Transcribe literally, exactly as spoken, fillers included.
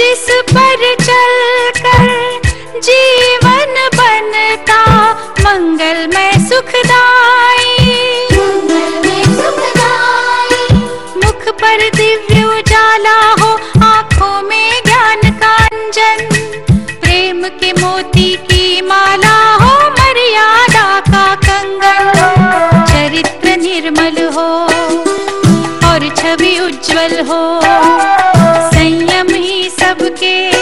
जिस पर चलकर जीवन बनता मंगलमय सुखदाई। मुख पर दिव्य उजाला हो, आँखों में ज्ञान का अंजन, प्रेम के मोती की माला हो, मर्यादा का कंगन। चरित्र निर्मल हो और छवि उज्जवल हो, संयम ही सबके